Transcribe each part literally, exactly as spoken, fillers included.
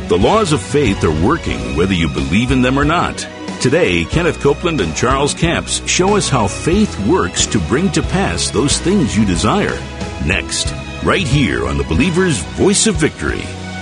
The laws of faith are working whether you believe in them or not. Today, Kenneth Copeland and Charles Capps show us how faith works to bring to pass those things you desire. Next, right here on the Believer's Voice of Victory.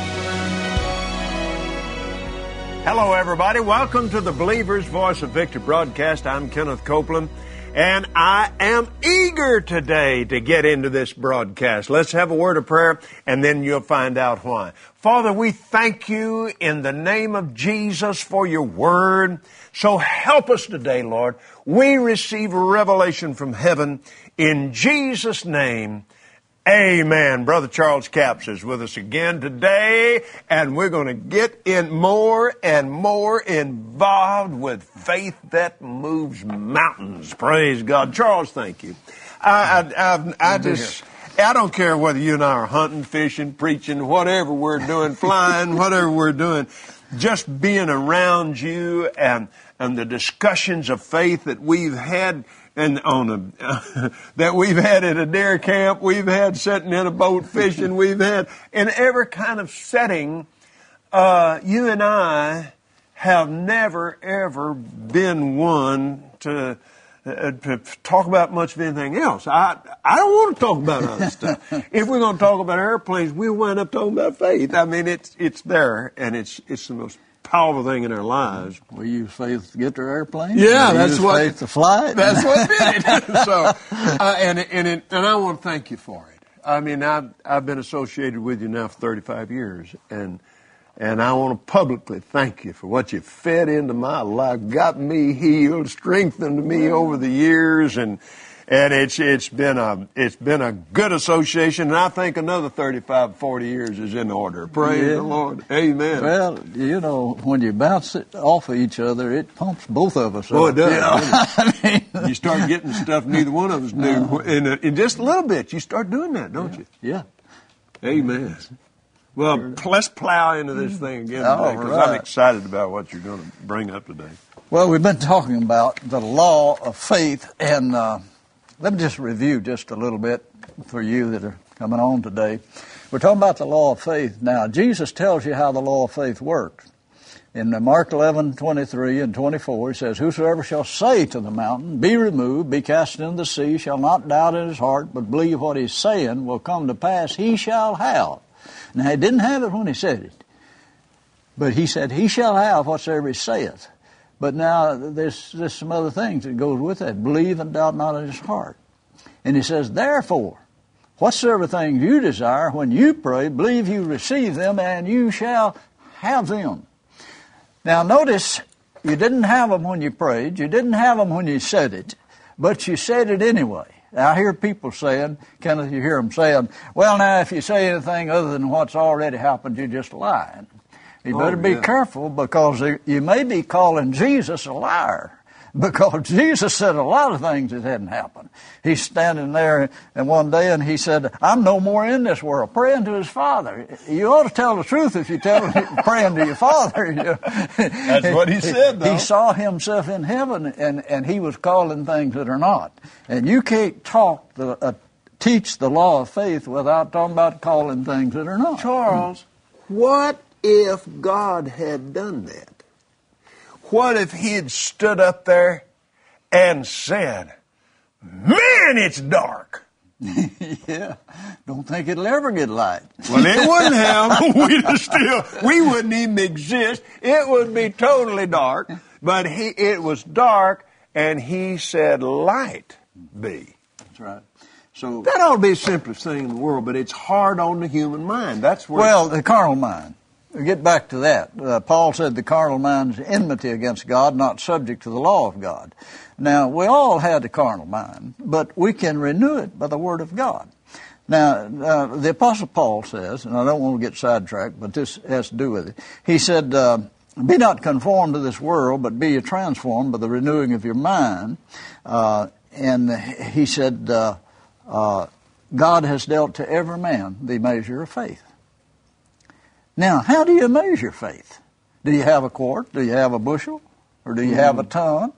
Hello, everybody. Welcome to the Believer's Voice of Victory broadcast. I'm Kenneth Copeland, and I am eager today to get into this broadcast. Let's have a word of prayer, and then you'll find out why. Father, we thank you in the name of Jesus for your word. So help us today, Lord. We receive revelation from heaven in Jesus' name. Amen. Brother Charles Capps is with us again today, and we're going to get in more and more involved with faith that moves mountains. Praise God. Charles, thank you. I, I, I, I just, I don't care whether you and I are hunting, fishing, preaching, whatever we're doing, flying, whatever we're doing, just being around you and, and the discussions of faith that we've had and on a, uh, that we've had at a deer camp, we've had sitting in a boat fishing, we've had in every kind of setting. Uh, you and I have never, ever been one to, uh, to talk about much of anything else. I I don't want to talk about other stuff. If we're going to talk about airplanes, we'll wind up talking about faith. I mean, it's it's there, and it's it's the most powerful thing in our lives. We use faith to get to airplanes. Yeah, we that's use what faith to fly it. That's what did it. So, uh, and and it, and I want to thank you for it. I mean, I've I've been associated with you now for thirty-five years, and and I want to publicly thank you for what you fed into my life, got me healed, strengthened me over the years, and. And it's it's been a it's been a good association, and I think another thirty-five, forty years is in order. Praise Yeah. the Lord. Amen. Well, you know, when you bounce it off of each other, it pumps both of us Oh, up. it does. You know? I mean, You start getting stuff neither one of us knew. In, a, in just a little bit, you start doing that, don't you? yeah. Amen. Well, p- let's plow into this thing again All today, because right. I'm excited about what you're going to bring up today. Well, we've been talking about the law of faith, and uh, let me just review just a little bit for you that are coming on today. We're talking about the law of faith. Now, Jesus tells you how the law of faith works. In Mark eleven, twenty-three and twenty-four, he says, "Whosoever shall say to the mountain, be removed, be cast into the sea, shall not doubt in his heart, but believe what he's saying will come to pass, he shall have." Now, he didn't have it when he said it, but he said, he shall have whatsoever he saith. But now there's, there's some other things that goes with that. Believe and doubt not in his heart. And he says, therefore, whatsoever things you desire, when you pray, believe you receive them, and you shall have them. Now notice, you didn't have them when you prayed. You didn't have them when you said it. But you said it anyway. Now, I hear people saying, Kenneth, you hear them saying, well, now, if you say anything other than what's already happened, you're just lying. You better Oh, be yeah. careful, because you may be calling Jesus a liar, because Jesus said a lot of things that hadn't happened. He's standing there and one day and he said, I'm no more in this world, praying to his Father. You ought to tell the truth if you tell praying to your Father. That's what he said, though. He saw himself in heaven, and, and he was calling things that are not. And you can't talk the, uh, teach the law of faith without talking about calling things that are not. Charles, what if God had done that? What if he had stood up there and said, man, it's dark? Yeah, don't think it'll ever get light. Well, it wouldn't have. We'd still, we wouldn't even exist. It would be totally dark. But he, it was dark, and he said, light be. That's right. So, That ought to be the simplest thing in the world, but it's hard on the human mind. That's where. well, the carnal mind. We'll get back to that. Uh, Paul said the carnal mind is enmity against God, not subject to the law of God. Now, we all had a carnal mind, but we can renew it by the Word of God. Now, uh, the Apostle Paul says, and I don't want to get sidetracked, but this has to do with it. He said, uh, be not conformed to this world, but be ye transformed by the renewing of your mind. Uh, and he said, uh, uh, God has dealt to every man the measure of faith. Now, how do you measure faith? Do you have a quart? Do you have a bushel? Or do you mm-hmm. have a ton?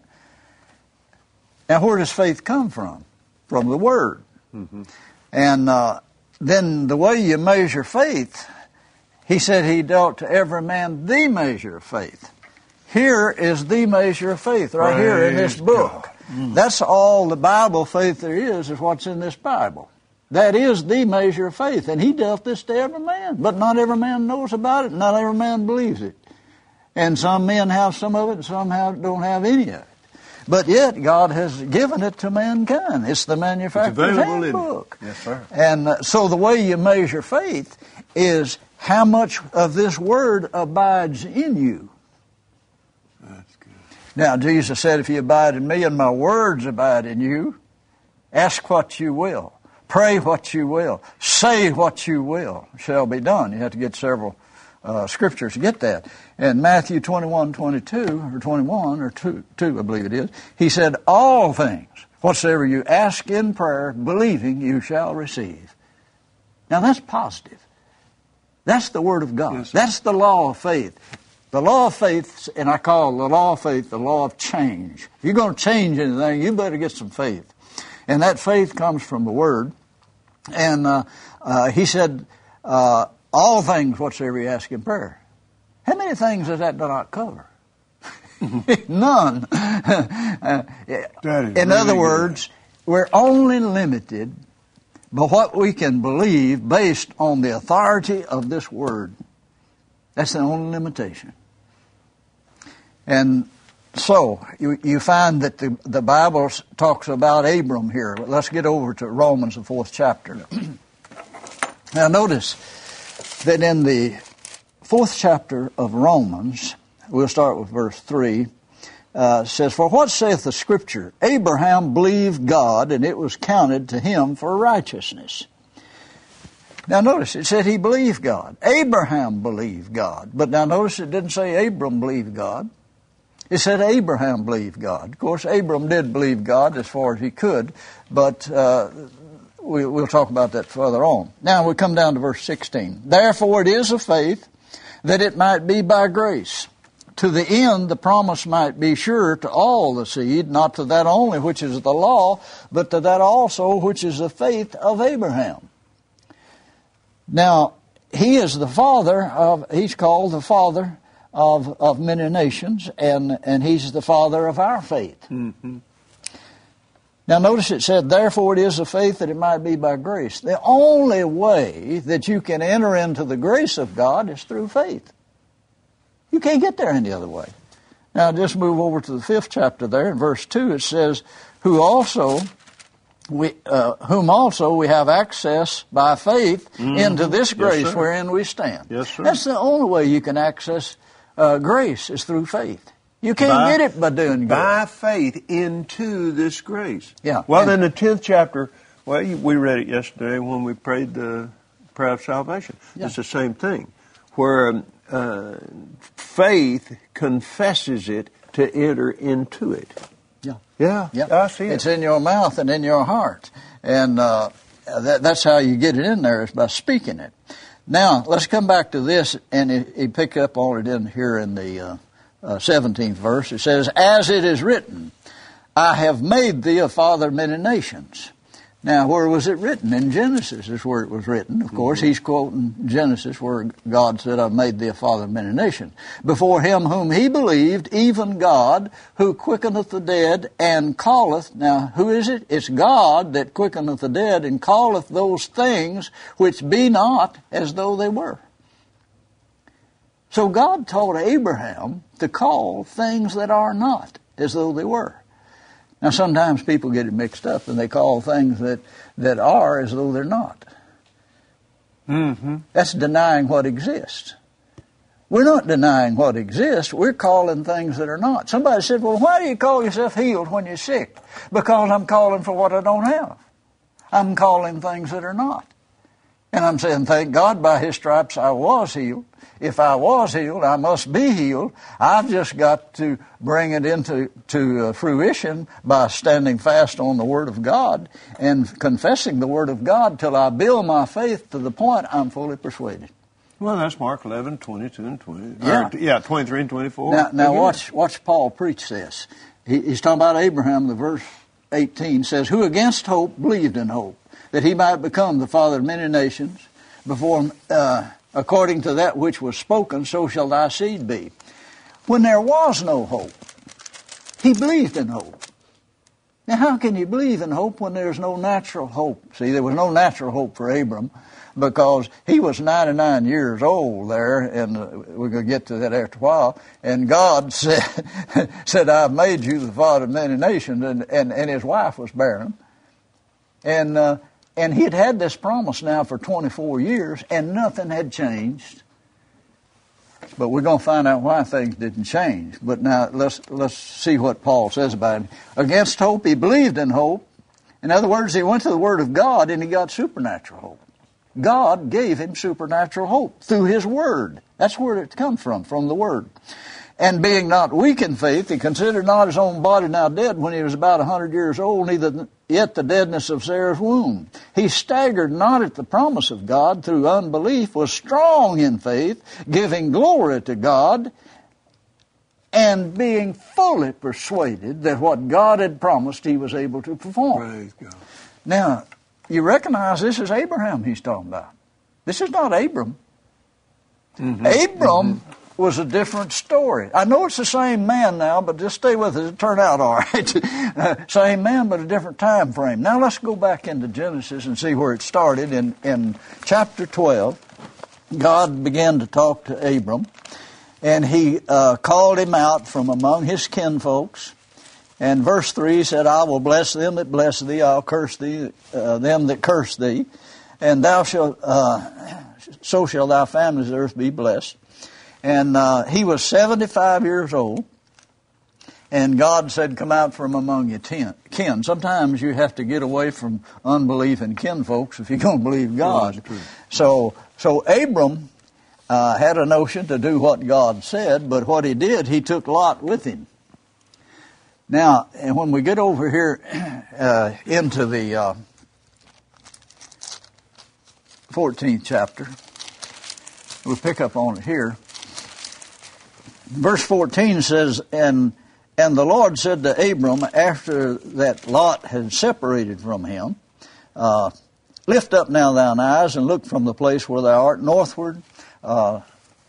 Now, where does faith come from? From the Word. Mm-hmm. And uh, then the way you measure faith, He said he dealt to every man the measure of faith. Here is the measure of faith, right Praise here in this book. Mm. That's all the Bible faith there is, is what's in this Bible. That is the measure of faith. And he dealt this to every man. But not every man knows about it. Not every man believes it. And some men have some of it and some have, don't have any of it. But yet God has given it to mankind. It's the manufacturer's handbook. Yes, sir. And uh, so the way you measure faith is how much of this word abides in you. That's good. Now, Jesus said, if you abide in me and my words abide in you, ask what you will, pray what you will, say what you will, shall be done. You have to get several uh, scriptures to get that. In Matthew twenty-one, twenty-two, or twenty-one, or two, two, I believe it is, he said, all things, whatsoever you ask in prayer, believing you shall receive. Now, that's positive. That's the Word of God. Yes, that's the law of faith. The law of faith, and I call the law of faith the law of change. If you're going to change anything, you better get some faith. And that faith comes from the Word. And uh, uh, he said, uh, all things whatsoever you ask in prayer. How many things does that not cover? None. uh, in really other words, good. We're only limited by what we can believe based on the authority of this Word. That's the only limitation. And so, you, you find that the, the Bible talks about Abram here. Let's get over to Romans, the fourth chapter. Now notice that in the fourth chapter of Romans, we'll start with verse three, uh, says, for what saith the Scripture? Abraham believed God, and it was counted to him for righteousness. Now notice, it said he believed God. Abraham believed God. But now notice it didn't say Abram believed God. It said Abraham believed God. Of course, Abram did believe God as far as he could, but uh, we, we'll talk about that further on. Now we come down to verse sixteen. Therefore it is of faith, that it might be by grace, to the end the promise might be sure to all the seed, not to that only which is the law, but to that also which is the faith of Abraham. Now, he is the father of, he's called the father of, of many nations, and, and he's the father of our faith. Mm-hmm. Now, notice it said, therefore it is of faith that it might be by grace. The only way that you can enter into the grace of God is through faith. You can't get there any other way. Now, just move over to the fifth chapter there. In verse two, it says, who also... We, uh, whom also we have access by faith mm-hmm. into this grace yes, wherein we stand. Yes, sir. That's the only way you can access uh, grace is through faith. You can't by, get it by doing good. By faith into this grace. Yeah. Well, in the tenth chapter, well, we read it yesterday when we prayed the prayer of salvation. Yeah. It's the same thing, where uh, faith confesses it to enter into it. Yeah, yeah, yeah. I see it. It's in your mouth and in your heart, and uh, that, that's how you get it in there is by speaking it. Now let's come back to this, and he, he picked up on it in here in the uh, uh, seventeenth verse. It says, "As it is written, I have made thee a father of many nations." Now, where was it written? In Genesis is where it was written. Of course, mm-hmm. he's quoting Genesis where God said, I've made thee a father of many nations. Before him whom he believed, even God, who quickeneth the dead and calleth. Now, who is it? It's God that quickeneth the dead and calleth those things which be not as though they were. So God taught Abraham to call things that are not as though they were. Now, sometimes people get it mixed up and they call things that, that are as though they're not. Mm-hmm. That's denying what exists. We're not denying what exists. We're calling things that are not. Somebody said, well, why do you call yourself healed when you're sick? Because I'm calling for what I don't have. I'm calling things that are not. And I'm saying, thank God by His stripes I was healed. If I was healed, I must be healed. I've just got to bring it into to uh, fruition by standing fast on the Word of God and confessing the Word of God till I build my faith to the point I'm fully persuaded. Well, that's Mark eleven, twenty-two and twenty. Yeah, or, yeah twenty-three and twenty-four. Now, now watch, watch Paul preach this. He, he's talking about Abraham. The verse eighteen says, who against hope believed in hope, that he might become the father of many nations, before... Uh, according to that which was spoken, so shall thy seed be. When there was no hope, he believed in hope. Now, how can you believe in hope when there's no natural hope? See, there was no natural hope for Abram because he was ninety-nine years old there, and uh, we're going to get to that after a while, and God said, said I've made you the father of many nations, and, and, and his wife was barren. And uh, and he had had this promise now for twenty-four years, and nothing had changed. But we're going to find out why things didn't change. But now let's let's see what Paul says about it. Against hope, he believed in hope. In other words, he went to the Word of God and he got supernatural hope. God gave him supernatural hope through His Word. That's where it comes from, from the Word. And being not weak in faith, he considered not his own body now dead when he was about a hundred years old, neither yet the deadness of Sarah's womb. He staggered not at the promise of God through unbelief, was strong in faith, giving glory to God, and being fully persuaded that what God had promised he was able to perform. Praise God. Now, you recognize this is Abraham he's talking about. This is not Abram. Mm-hmm. Abram mm-hmm. was a different story. I know it's the same man now, but just stay with it. It turned out all right. uh, same man, but a different time frame. Now let's go back into Genesis and see where it started. In, in chapter twelve, God began to talk to Abram, and He uh, called him out from among his kinfolks. And verse three said, I will bless them that bless thee, I'll curse thee, uh, them that curse thee, and thou shalt, uh, so shall thy families of the earth be blessed. And uh, he was seventy-five years old, and God said, come out from among your ten, kin. Sometimes you have to get away from unbelief in kinfolks if you're going to believe God. Yeah, so, so Abram uh, had a notion to do what God said, but what he did, he took Lot with him. Now, and when we get over here uh, into the uh, fourteenth chapter, we'll pick up on it here. Verse fourteen says, and and the Lord said to Abram, after that Lot had separated from him, uh, lift up now thine eyes and look from the place where thou art, northward, uh,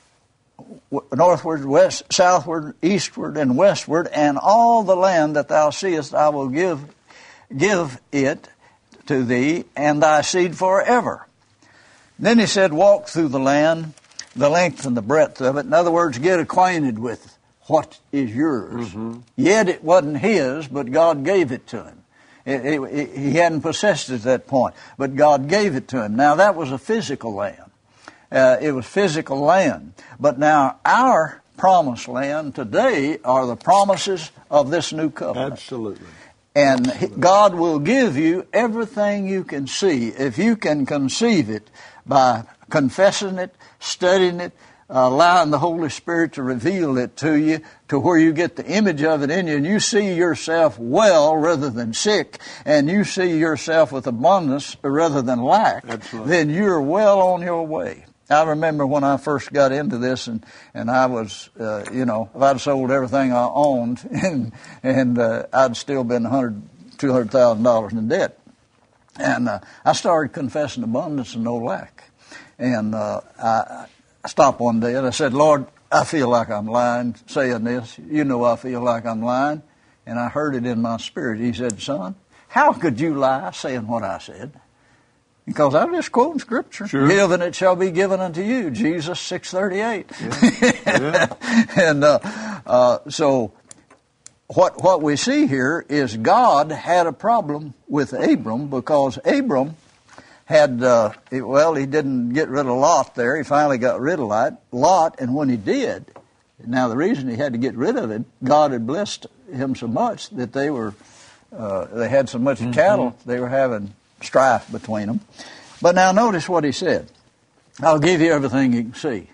northward, west, southward, eastward, and westward, and all the land that thou seest I will give give it to thee and thy seed forever. Then he said, walk through the land, the length and the breadth of it. In other words, get acquainted with what is yours. Mm-hmm. Yet it wasn't his, but God gave it to him. It, it, it, he hadn't possessed it at that point, but God gave it to him. Now that was a physical land. Uh, it was physical land. But now our promised land today are the promises of this new covenant. Absolutely. And Absolutely. God will give you everything you can see if you can conceive it by confessing it, studying it, uh, allowing the Holy Spirit to reveal it to you to where you get the image of it in you and you see yourself well rather than sick and you see yourself with abundance rather than lack. Absolutely. Then you're well on your way. I remember when I first got into this, and, and I was, uh, you know, if I'd sold everything I owned, and and uh, I'd still been one hundred thousand dollars, two hundred thousand dollars in debt. And uh, I started confessing abundance and no lack. And uh, I, I stopped one day and I said, Lord, I feel like I'm lying saying this. You know I feel like I'm lying. And I heard it in my spirit. He said, son, how could you lie saying what I said? Because I'm just quoting Scripture. Sure. Give and it shall be given unto you. Jesus six thirty-eight. Yeah. Yeah. and uh, uh, so what what we see here is God had a problem with Abram because Abram had, uh, well, he didn't get rid of Lot there. He finally got rid of Lot. Lot, and when he did, now the reason he had to get rid of it, God had blessed him so much that they were, uh, they had so much mm-hmm. cattle, they were having strife between them. But now notice what he said. I'll give you everything you can see.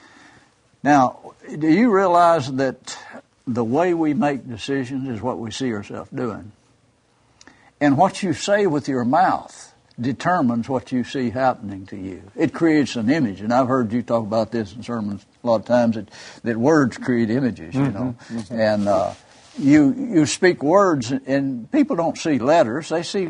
Now, do you realize that the way we make decisions is what we see ourselves doing? And what you say with your mouth determines what you see happening to you. It creates an image, and I've heard you talk about this in sermons a lot of times, that, that words create images, you know. Mm-hmm, mm-hmm. And uh, you you speak words, and people don't see letters, they see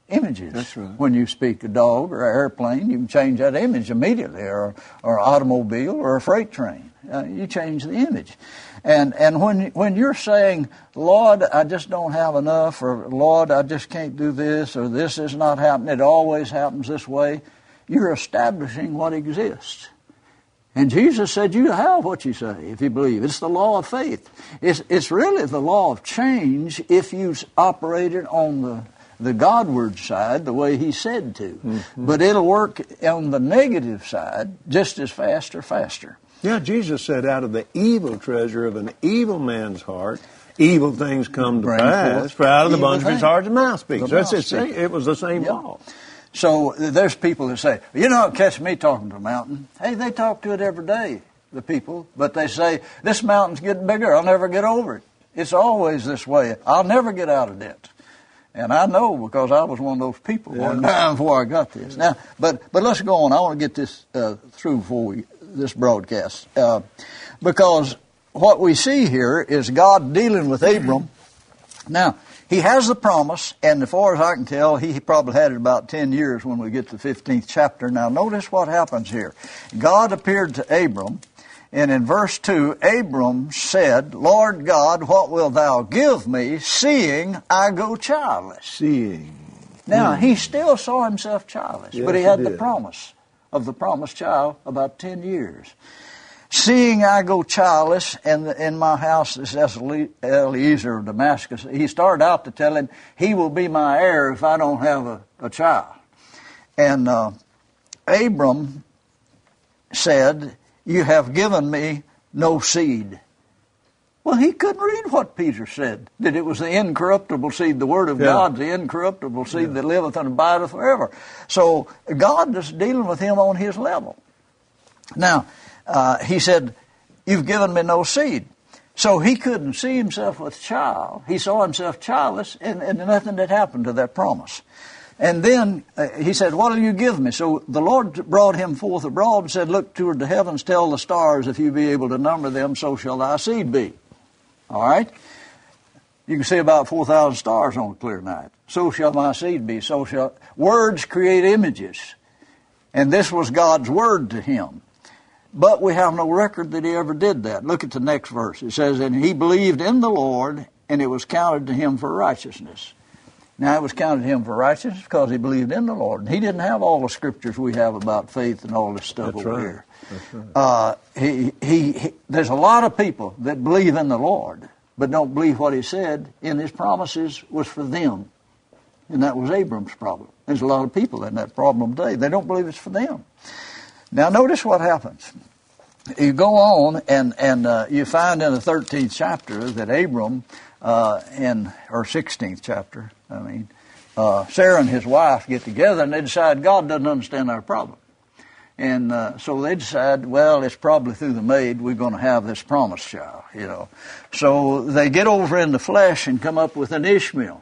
images. That's right. When you speak a dog or an airplane, you can change that image immediately, or or an automobile or a freight train. Uh, you change the image. And and when when you're saying, Lord, I just don't have enough, or Lord, I just can't do this, or this is not happening, it always happens this way, you're establishing what exists. And Jesus said you have what you say if you believe. It's the law of faith. It's it's really the law of change if you operate it on the, the Godward side the way He said to. Mm-hmm. But it'll work on the negative side just as fast or faster. Yeah, Jesus said, out of the evil treasure of an evil man's heart, evil things come to Bring pass. forth For out of the evil abundance of his things. heart the mouth speaks. The So that's mouth it. speaks. It was the same Yeah. law. So there's people that say, you don't catch me talking to a mountain. Hey, they talk to it every day, the people. But they say, this mountain's getting bigger. I'll never get over it. It's always this way. I'll never get out of debt. And I know because I was one of those people Yeah. one time before I got this. Now, but but let's go on. I want to get this uh, through before we, this broadcast. Uh, because what we see here is God dealing with Abram. Now, He has the promise, and as far as I can tell, he probably had it about ten years when we get to the fifteenth chapter. Now, notice what happens here. God appeared to Abram, and in verse two, Abram said, Lord God, what wilt thou give me, seeing I go childless? Seeing. Now, he still saw himself childless, Yes, but he he had the did. promise of the promised child about ten years. Seeing I go childless, and in my house is Eliezer of Damascus. He started out to tell him, he will be my heir if I don't have a, a child. And uh, Abram said, you have given me no seed. Well, he couldn't read what Peter said, that it was the incorruptible seed, the word of Yeah. God, the incorruptible seed that liveth and abideth forever. So God is dealing with him on his level. Now, Uh, he said, you've given me no seed. So he couldn't see himself with child. He saw himself childless, and, and nothing had happened to that promise. And then uh, he said, what will you give me? So the Lord brought him forth abroad and said, look toward the heavens, tell the stars, if you be able to number them, so shall thy seed be. All right? You can see about four thousand stars on a clear night. So shall my seed be. So shall... Words create images. And this was God's word to him. But we have no record that he ever did that. Look at the next verse. It says, and he believed in the Lord, and it was counted to him for righteousness. Now, it was counted to him for righteousness because he believed in the Lord. And he didn't have all the scriptures we have about faith and all this stuff That's over right. here. That's right. Uh, he, he, he, there's a lot of people that believe in the Lord, but don't believe what he said in his promises was for them. And that was Abram's problem. There's a lot of people in that problem today. They don't believe it's for them. Now, notice what happens. You go on, and, and uh, you find in the thirteenth chapter that Abram, uh, in, or sixteenth chapter, I mean, uh, Sarah and his wife get together, and they decide God doesn't understand our problem. And uh, so they decide, well, it's probably through the maid we're going to have this promised child, you know. So they get over in the flesh and come up with an Ishmael.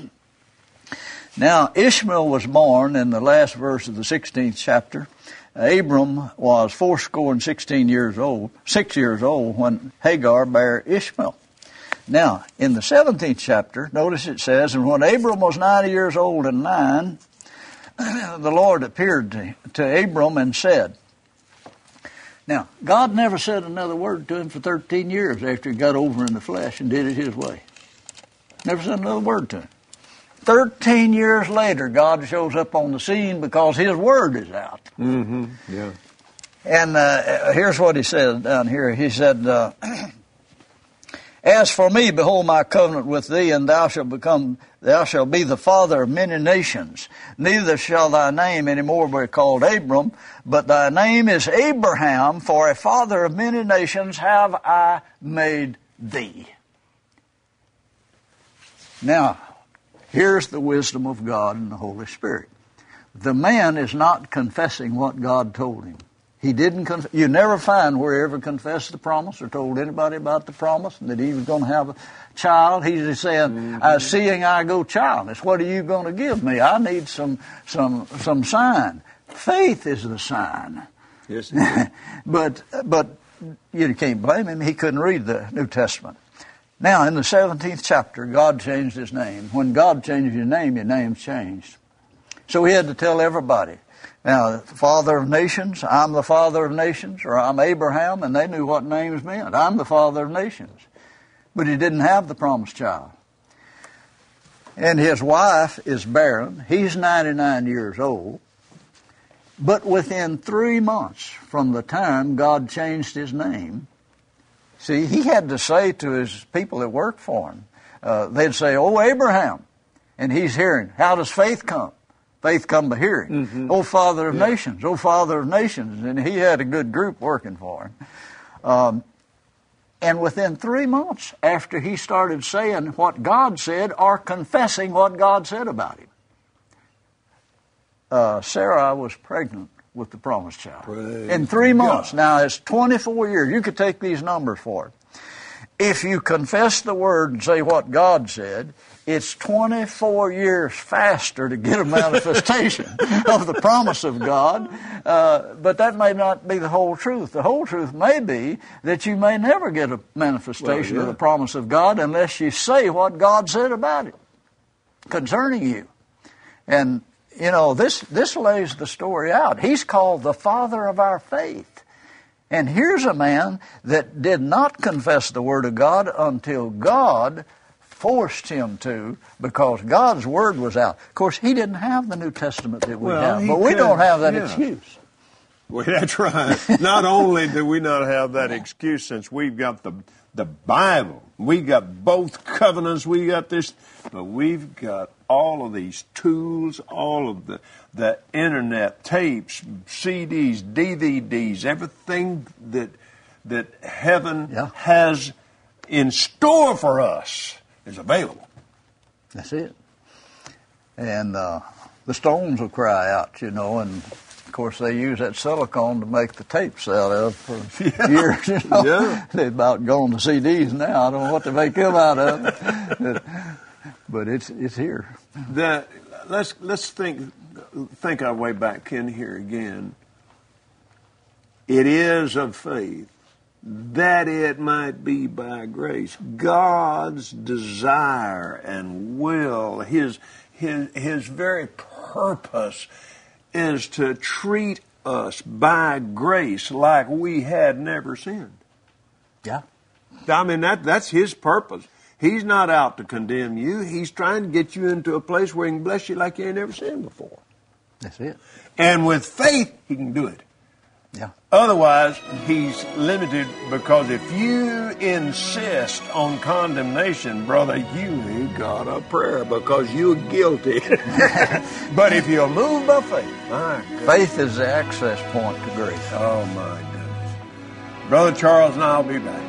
Now, Ishmael was born in the last verse of the sixteenth chapter. Abram was fourscore and sixteen years old, six years old when Hagar bare Ishmael. Now, in the seventeenth chapter, notice it says, and when Abram was ninety years old and nine, the Lord appeared to, to Abram and said, now, God never said another word to him for thirteen years after he got over in the flesh and did it his way. Never said another word to him. Thirteen years later, God shows up on the scene because his word is out. Mm-hmm. Yeah. And uh, here's what he said down here. He said, uh, as for me, behold my covenant with thee, and thou shalt become, thou shalt be the father of many nations. Neither shall thy name any more be called Abram, but thy name is Abraham, for a father of many nations have I made thee. Now, here's the wisdom of God and the Holy Spirit. The man is not confessing what God told him. He didn't. Conf- you never find where he ever confessed the promise or told anybody about the promise and that he was going to have a child. He's just saying, mm-hmm. uh, "Seeing I go childless, what are you going to give me? I need some some some sign. Faith is the sign." Yes. but but you can't blame him. He couldn't read the New Testament. Now, in the seventeenth chapter, God changed his name. When God changes your name, your name's changed. So he had to tell everybody. Now, father of nations, I'm the father of nations, or I'm Abraham, and they knew what names meant. I'm the father of nations. But he didn't have the promised child. And his wife is barren. He's ninety-nine years old. But within three months from the time God changed his name, see, he had to say to his people that worked for him, uh, they'd say, "Oh, Abraham." And he's hearing, how does faith come? Faith come by hearing. Mm-hmm. Oh, Father of yeah. nations, oh, Father of nations. And he had a good group working for him. Um, and within three months after he started saying what God said or confessing what God said about him, uh, Sarah was pregnant with the promised child. Praise in three months. God. Now, it's twenty-four years. You could take these numbers for it. If you confess the word and say what God said, it's twenty-four years faster to get a manifestation of the promise of God. Uh, but that may not be the whole truth. The whole truth may be that you may never get a manifestation well, yeah. of the promise of God unless you say what God said about it concerning you. And, you know, this, this lays the story out. He's called the father of our faith. And here's a man that did not confess the Word of God until God forced him to, because God's Word was out. Of course, he didn't have the New Testament that we well, have, but we could, don't have that yeah. excuse. Well, that's right. Not only do we not have that excuse since we've got the the Bible, we got both covenants, we got this, but we've got all of these tools, all of the the internet, tapes, C Ds, D V Ds, everything that that heaven yeah. has in store for us is available. That's it. And uh, the Stones will cry out, you know, and of course they use that silicone to make the tapes out of for yeah. years. You know? Yeah. They've about gone to C Ds now. I don't know what to make them out of, but it's it's here. That let's let's think think our way back in here again. It is of faith that it might be by grace. God's desire and will, his his his very purpose is to treat us by grace like we had never sinned. Yeah. I mean, that that's his purpose. He's not out to condemn you. He's trying to get you into a place where he can bless you like you ain't never sinned before. That's it. And with faith, he can do it. Yeah. Otherwise, he's limited, because if you insist on condemnation, brother, you ain't got a prayer because you're guilty. But if you'll move by faith, my goodness. Faith is the access point to grace. Oh, my goodness. Brother Charles and I will be back.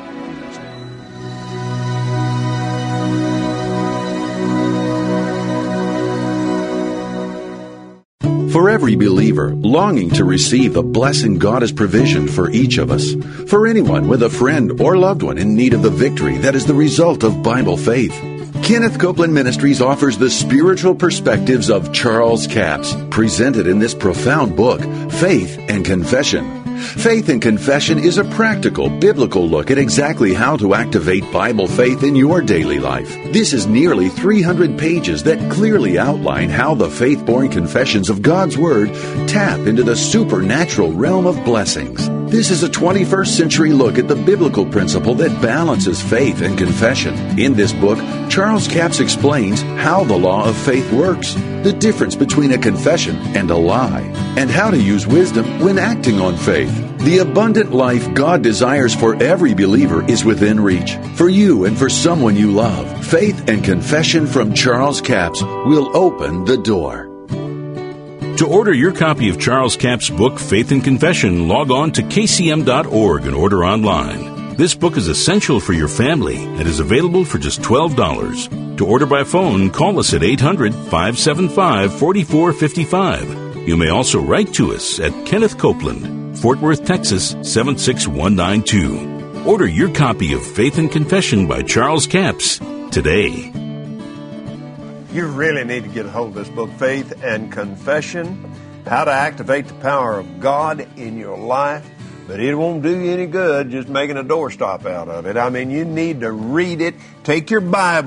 For every believer longing to receive the blessing God has provisioned for each of us. For anyone with a friend or loved one in need of the victory that is the result of Bible faith. Kenneth Copeland Ministries offers the spiritual perspectives of Charles Capps, presented in this profound book, Faith and Confession. Faith and Confession is a practical, biblical look at exactly how to activate Bible faith in your daily life. This is nearly three hundred pages that clearly outline how the faith-born confessions of God's Word tap into the supernatural realm of blessings. This is a twenty-first century look at the biblical principle that balances faith and confession. In this book, Charles Capps explains how the law of faith works, the difference between a confession and a lie, and how to use wisdom when acting on faith. The abundant life God desires for every believer is within reach. For you and for someone you love, Faith and Confession from Charles Capps will open the door. To order your copy of Charles Capps' book, Faith and Confession, log on to k c m dot org and order online. This book is essential for your family and is available for just twelve dollars. To order by phone, call us at eight hundred, five seven five, four four five five. You may also write to us at Kenneth Copeland, Fort Worth, Texas, seven six one nine two. Order your copy of Faith and Confession by Charles Capps today. You really need to get a hold of this book, Faith and Confession, how to activate the power of God in your life. But it won't do you any good just making a doorstop out of it. I mean, you need to read it. Take your Bible,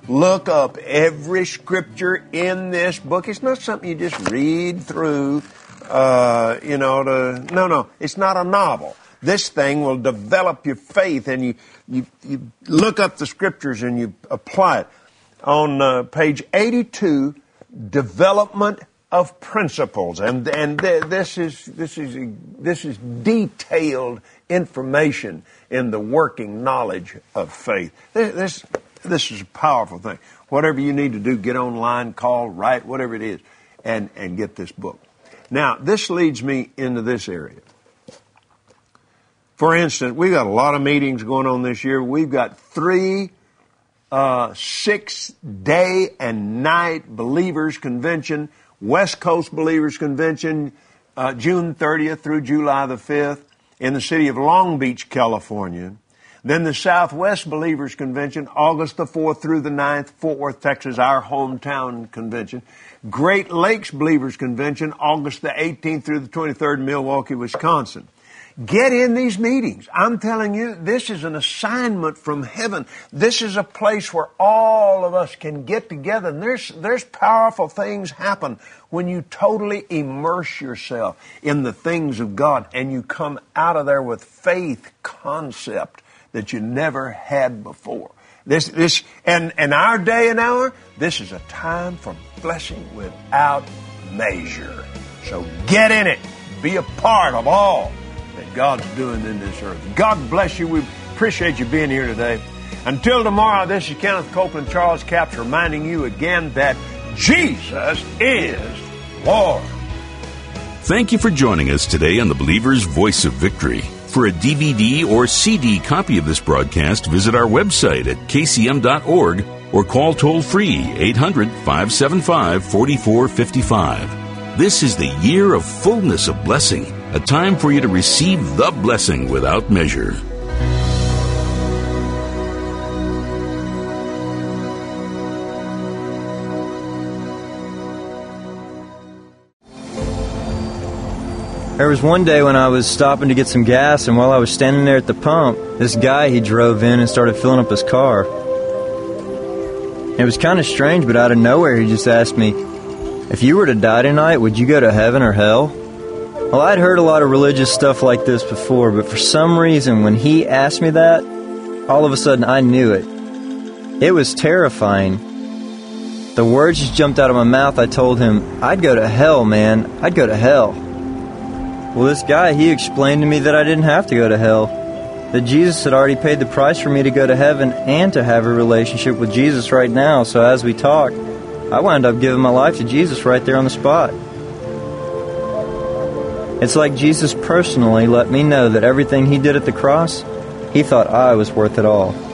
Look up every scripture in this book. It's not something you just read through, uh, you know, to, no, no, it's not a novel. This thing will develop your faith, and you, you, you look up the scriptures and you apply it. On uh, page eighty-two, Development of Principles, and and th- this is this is this is detailed information in the working knowledge of faith. This, this this is a powerful thing. Whatever you need to do, get online, call, write, whatever it is, and and get this book. Now, this leads me into this area. For instance, we've got a lot of meetings going on this year. We've got three uh, six-day and night Believers Convention, West Coast Believers Convention, uh, June thirtieth through July the fifth in the city of Long Beach, California. Then the Southwest Believers Convention, August the fourth through the ninth, Fort Worth, Texas, our hometown convention. Great Lakes Believers Convention, August the eighteenth through the twenty-third, Milwaukee, Wisconsin. Get in these meetings. I'm telling you, this is an assignment from heaven. This is a place where all of us can get together. And there's, there's powerful things happen when you totally immerse yourself in the things of God and you come out of there with faith concept that you never had before. This, this, and in our day and hour, this is a time for blessing without measure. So get in it. Be a part of all that God's doing in this earth. God bless you. We appreciate you being here today. Until tomorrow, this is Kenneth Copeland, Charles Capps, reminding you again that Jesus is Lord. Thank you for joining us today on the Believer's Voice of Victory. For a D V D or C D copy of this broadcast, visit our website at k c m dot org or call toll-free eight hundred, five seven five, four four five five. This is the year of fullness of blessing, a time for you to receive the blessing without measure. There was one day when I was stopping to get some gas, and while I was standing there at the pump, this guy, he drove in and started filling up his car. It was kind of strange, but out of nowhere, he just asked me, if you were to die tonight, would you go to heaven or hell? Well, I'd heard a lot of religious stuff like this before, but for some reason, when he asked me that, all of a sudden I knew it. It was terrifying. The words just jumped out of my mouth. I told him, I'd go to hell, man. I'd go to hell. Well, this guy, he explained to me that I didn't have to go to hell, that Jesus had already paid the price for me to go to heaven and to have a relationship with Jesus right now. So as we talked, I wound up giving my life to Jesus right there on the spot. It's like Jesus personally let me know that everything he did at the cross, he thought I was worth it all.